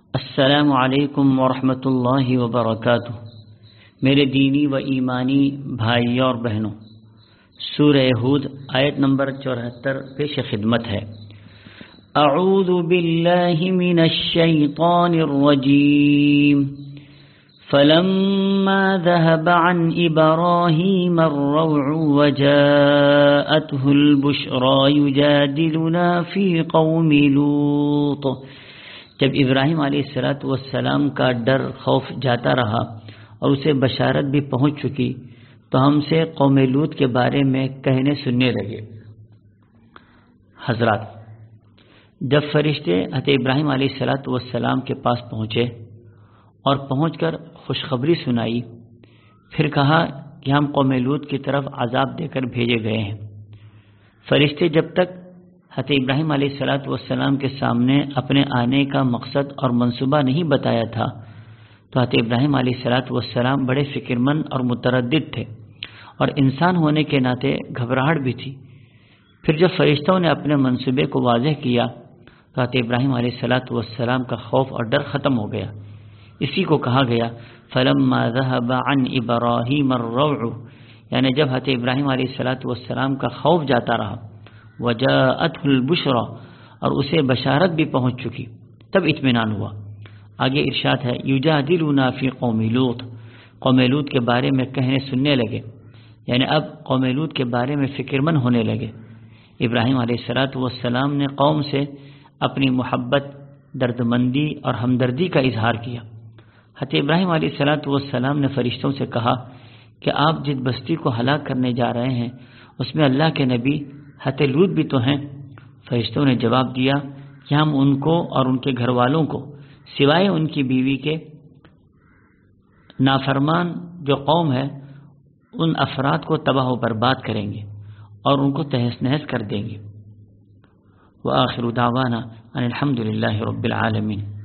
السلام علیکم ورحمۃ اللہ وبرکاتہ۔ میرے دینی و ایمانی بھائیوں اور بہنوں، سورہ ہود آیت نمبر 74 پیش خدمت ہے۔ اعوذ باللہ من الشیطان الرجیم فلما ذهب عن ابراہیم الروع وجاءته البشرى يجادلنا في قوم لوط۔ جب ابراہیم علیہ السلام کا ڈر خوف جاتا رہا اور اسے بشارت بھی پہنچ چکی تو ہم سے قوم لوط کے بارے میں کہنے سننے لگے۔ حضرات، جب فرشتے حضرت ابراہیم علیہ السلام کے پاس پہنچے اور پہنچ کر خوشخبری سنائی، پھر کہا کہ ہم قوم لوط کی طرف عذاب دے کر بھیجے گئے ہیں۔ فرشتے جب تک حضرت ابراہیم علیہ السلام کے سامنے اپنے آنے کا مقصد اور منصوبہ نہیں بتایا تھا تو حضرت ابراہیم علیہ السلام بڑے فکر مند اور متردد تھے، اور انسان ہونے کے ناطے گھبراہٹ بھی تھی۔ پھر جب فرشتوں نے اپنے منصوبے کو واضح کیا تو حضرت ابراہیم علیہ السلام کا خوف اور ڈر ختم ہو گیا۔ اسی کو کہا گیا فلما ذهب عن ابراہیم الروع، یعنی جب حضرت ابراہیم علیہ السلام کا خوف جاتا رہا، وجاءته البشرى، اور اسے بشارت بھی پہنچ چکی، تب اطمینان ہوا۔ آگے ارشاد ہے یجادلنا فی قوم لوط، قوم لوط کے بارے میں کہنے سننے لگے، یعنی اب قوم لوط کے بارے میں فکر مند ہونے لگے۔ ابراہیم علیہ السلام نے قوم سے اپنی محبت، دردمندی اور ہمدردی کا اظہار کیا۔ حضرت ابراہیم علیہ السلام نے فرشتوں سے کہا کہ آپ جس بستی کو ہلاک کرنے جا رہے ہیں اس میں اللہ کے نبی حضرت لوط بھی تو ہیں۔ فرشتوں نے جواب دیا کہ ہم ان کو اور ان کے گھر والوں کو سوائے ان کی بیوی کے نافرمان جو قوم ہے ان افراد کو تباہ و برباد کریں گے اور ان کو تہس نہس کر دیں گے۔ وآخر دعوانا ان الحمد للہ رب العالمین۔